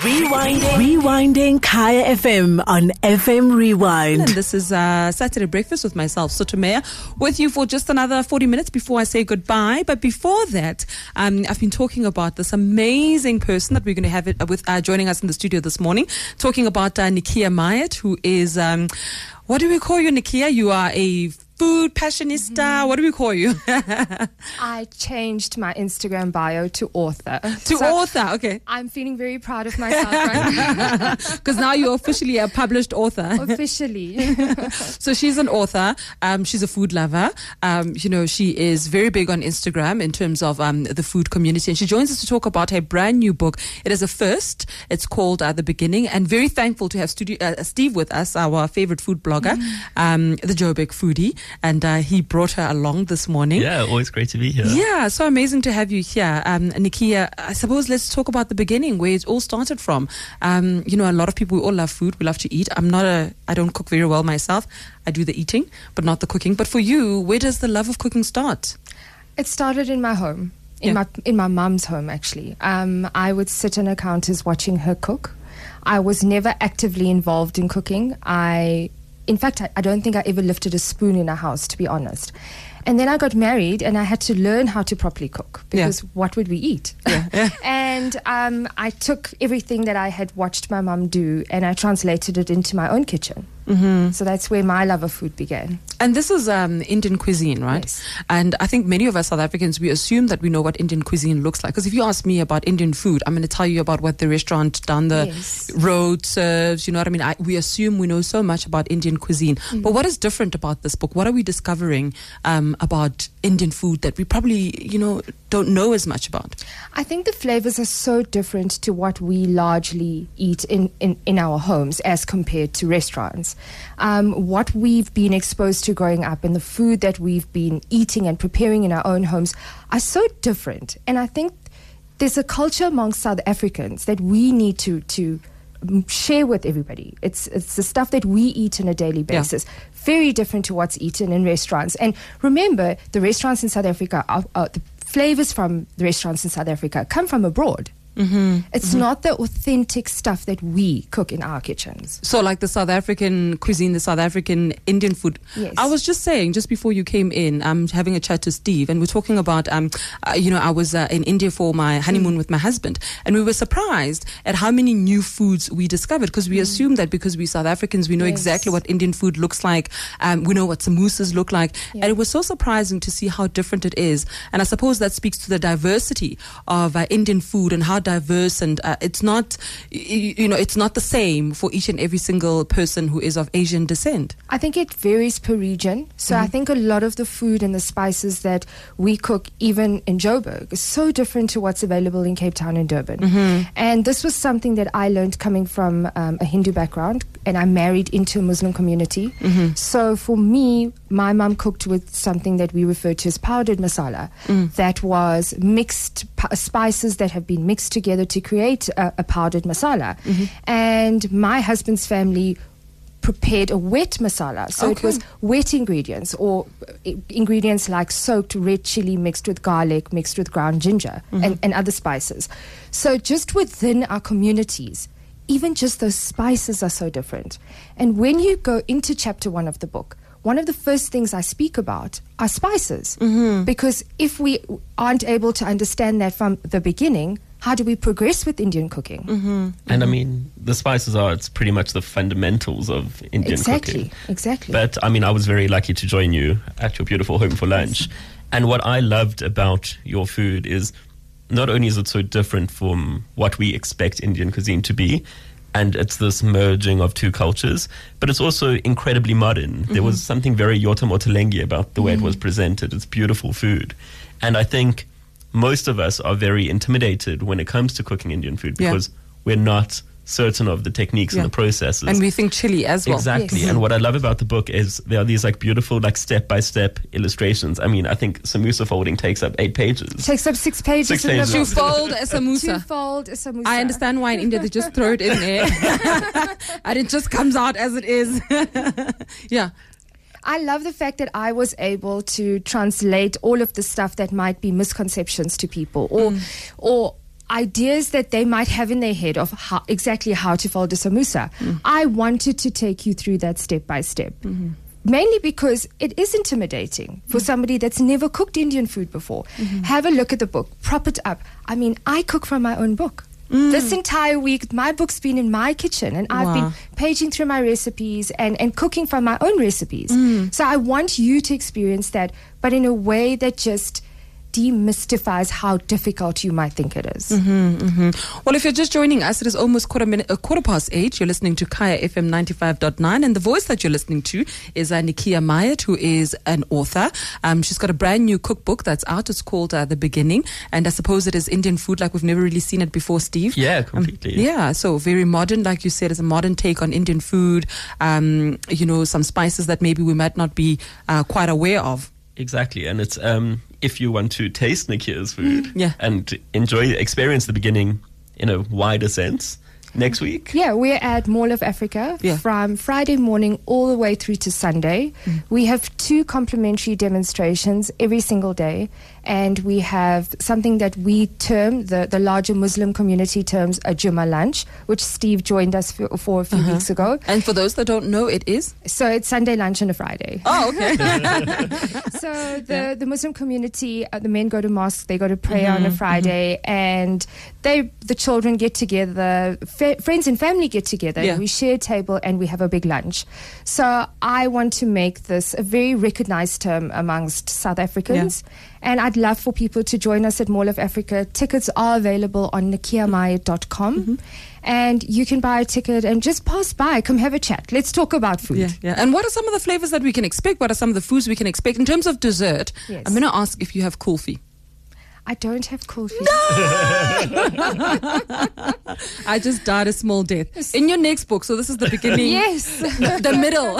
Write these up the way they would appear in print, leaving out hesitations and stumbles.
Rewinding Kaya FM on FM Rewind. And this is Saturday Breakfast with myself, Sotomea, with you for just another 40 minutes before I say goodbye. But before that, I've been talking about this amazing person that we're going to have joining us in the studio this morning, talking about Nikia Myatt, who is, what do we call you, Nikia? You are a food passionista. Mm-hmm. What do we call you? I changed my Instagram bio to author. Author, okay. I'm feeling very proud of myself right now. Because now you're officially a published author. Officially. So she's an author. She's a food lover. She is very big on Instagram in terms of the food community. And she joins us to talk about her brand new book. It is a first. It's called The Beginning. And very thankful to have Steve with us, our favorite food blogger, the Joburg foodie. And he brought her along this morning. Yeah, always great to be here. Yeah, so amazing to have you here. Nikia, I suppose let's talk about the beginning, where it all started from. A lot of people, we all love food. We love to eat. I don't cook very well myself. I do the eating, but not the cooking. But for you, where does the love of cooking start? It started in my home, in my mum's home, actually. I would sit on her counters watching her cook. I was never actively involved in cooking. In fact, I don't think I ever lifted a spoon in our house, to be honest. And then I got married and I had to learn how to properly cook because what would we eat? Yeah. And I took everything that I had watched my mum do and I translated it into my own kitchen. Mm-hmm. So that's where my love of food began. And this is Indian cuisine, right? Yes. And I think many of us South Africans, we assume that we know what Indian cuisine looks like. Because if you ask me about Indian food, I'm going to tell you about what the restaurant down the road serves. You know what I mean? We assume we know so much about Indian cuisine. Mm. But what is different about this book? What are we discovering about Indian food that we probably, don't know as much about? I think the flavors are so different to what we largely eat in our homes as compared to restaurants. What we've been exposed to growing up and the food that we've been eating and preparing in our own homes are so different. And I think there's a culture amongst South Africans that we need to share with everybody. It's the stuff that we eat on a daily basis. Yeah. Very different to what's eaten in restaurants. And remember, the restaurants in South Africa, the flavors from the restaurants in South Africa come from abroad. Mm-hmm. It's not the authentic stuff that we cook in our kitchens. So like the South African cuisine, the South African Indian food. Yes. I was just saying, just before you came in, I'm having a chat to Steve and we're talking about, I was in India for my honeymoon with my husband and we were surprised at how many new foods we discovered because we assume that because we're South Africans, we know exactly what Indian food looks like. We know what samosas look like. Yeah. And it was so surprising to see how different it is. And I suppose that speaks to the diversity of Indian food and how diverse and it's not it's not the same for each and every single person who is of Asian descent. I think it varies per region. So I think a lot of the food and the spices that we cook even in Joburg is so different to what's available in Cape Town and Durban. And this was something that I learned coming from a Hindu background and I married into a Muslim community. So for me, my mum cooked with something that we refer to as powdered masala that was mixed spices that have been mixed together to create a powdered masala. And my husband's family prepared a wet masala. So it was wet ingredients or ingredients like soaked red chili mixed with garlic, mixed with ground ginger and other spices. So just within our communities, even just those spices are so different. And when you go into chapter 1 of the book, one of the first things I speak about are spices. Because if we aren't able to understand that from the beginning, how do we progress with Indian cooking? And I mean, the spices it's pretty much the fundamentals of Indian cooking. Exactly. But I mean, I was very lucky to join you at your beautiful home for lunch. And what I loved about your food is not only is it so different from what we expect Indian cuisine to be, and it's this merging of two cultures, but it's also incredibly modern. There was something very Yota Motolengi about the way it was presented. It's beautiful food. And I think most of us are very intimidated when it comes to cooking Indian food because we're not certain of the techniques and the processes. And we think chili as well. Exactly. Yes. And what I love about the book is there are these beautiful step-by-step illustrations. I mean, I think samosa folding takes up 8 pages. It takes up 6 pages. 6 pages. To fold a samosa. To fold a samosa. I understand why in India they just throw it in there. And it just comes out as it is. Yeah. I love the fact that I was able to translate all of the stuff that might be misconceptions to people or ideas that they might have in their head of exactly how to fold a samosa. I wanted to take you through that step by step. Mainly because it is intimidating for somebody that's never cooked Indian food before. Have a look at the book, prop it up. I mean, I cook from my own book. This entire week, my book's been in my kitchen, and I've been paging through my recipes and cooking from my own recipes. So I want you to experience that, but in a way that just demystifies how difficult you might think it is. Well, if you're just joining us, it is almost quarter past 8. You're listening to Kaya FM 95.9, and the voice that you're listening to is Nikia Myatt, who is an author. She's got a brand new cookbook that's out. It's called The Beginning, and I suppose it is Indian food like we've never really seen it before, Steve. Yeah, completely. Yeah, so very modern, like you said, it's a modern take on Indian food. Some spices that maybe we might not be quite aware of. Exactly, and it's if you want to taste Nikia's food and experience The Beginning in a wider sense, next week. Yeah, we're at Mall of Africa from Friday morning all the way through to Sunday. We have 2 complimentary demonstrations every single day, and we have something that we term, the larger Muslim community terms, a Jummah lunch, which Steve joined us for a few weeks ago. And for those that don't know, it is? So it's Sunday lunch and a Friday. Oh, okay. So the Muslim community, the men go to mosque, they go to prayer on a Friday, and the children get together, friends and family get together, and we share a table and we have a big lunch. So I want to make this a very recognized term amongst South Africans. And I'd love for people to join us at Mall of Africa. Tickets are available on nikiamaya.com. And you can buy a ticket and just pass by. Come have a chat. Let's talk about food. Yeah. And what are some of the flavors that we can expect? What are some of the foods we can expect? In terms of dessert, I'm going to ask if you have kulfi. I don't have kulfi. I just died a small death. In your next book, so this is the beginning. Yes. The middle.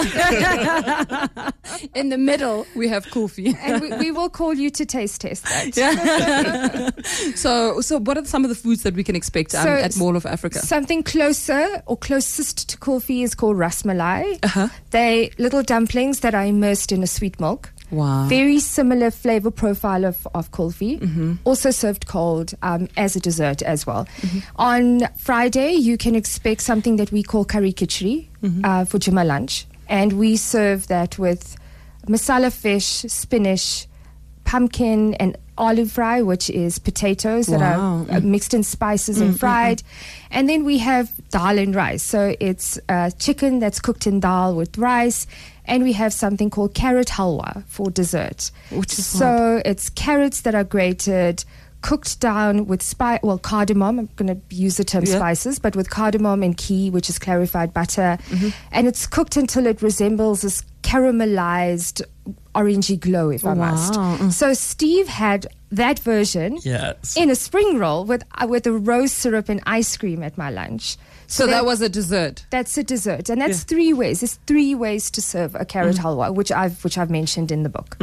In the middle, we have kulfi. And we will call you to taste test that. So what are some of the foods that we can expect at Mall of Africa? Something closer or closest to kulfi is called ras malai. They're little dumplings that are immersed in a sweet milk. Wow. Very similar flavor profile of kulfi. Also served cold as a dessert as well. On Friday, you can expect something that we call curry khichdi for Jummah lunch. And we serve that with masala fish, spinach, pumpkin, and olive fry, which is potatoes that are mixed in spices and fried. And then we have dal and rice. So it's chicken that's cooked in dal with rice. And we have something called carrot halwa for dessert. So it's carrots that are grated, cooked down with cardamom. I'm going to use the term spices, but with cardamom and ghee, which is clarified butter. And it's cooked until it resembles this caramelized orangey glow, if I must. So Steve had that version in a spring roll with a rose syrup and ice cream at my lunch. So that was a dessert. That's a dessert, and that's 3 ways. There's 3 ways to serve a carrot halwa, which I've mentioned in the book.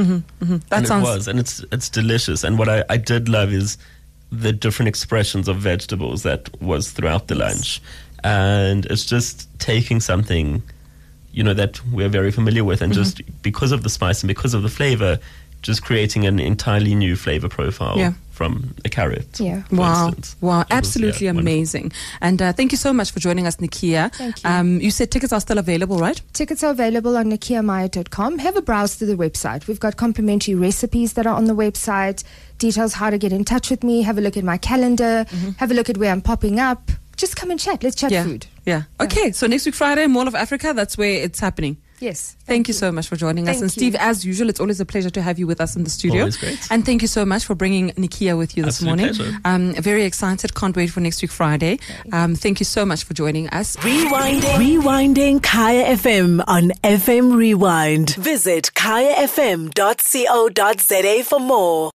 It's delicious. And what I did love is the different expressions of vegetables that was throughout the lunch, and it's just taking something, that we're very familiar with, and just because of the spice and because of the flavor, just creating an entirely new flavor profile from a carrot. Wow, absolutely amazing. And thank you so much for joining us, Nikia. Thank you. You said tickets are still available, right? Tickets are available on nikiamaya.com. Have a browse through the website. We've got complimentary recipes that are on the website, details how to get in touch with me, have a look at my calendar, have a look at where I'm popping up. Just come and chat. Let's chat food. Okay, so next week Friday, Mall of Africa, that's where it's happening. Yes. Thank you so much for joining us. And Steve, as usual, it's always a pleasure to have you with us in the studio. Always great. And thank you so much for bringing Nikia with you this morning. Pleasure. Very excited. Can't wait for next week Friday. Thank you so much for joining us. Rewinding Kaya FM on FM Rewind. Visit kayafm.co.za for more.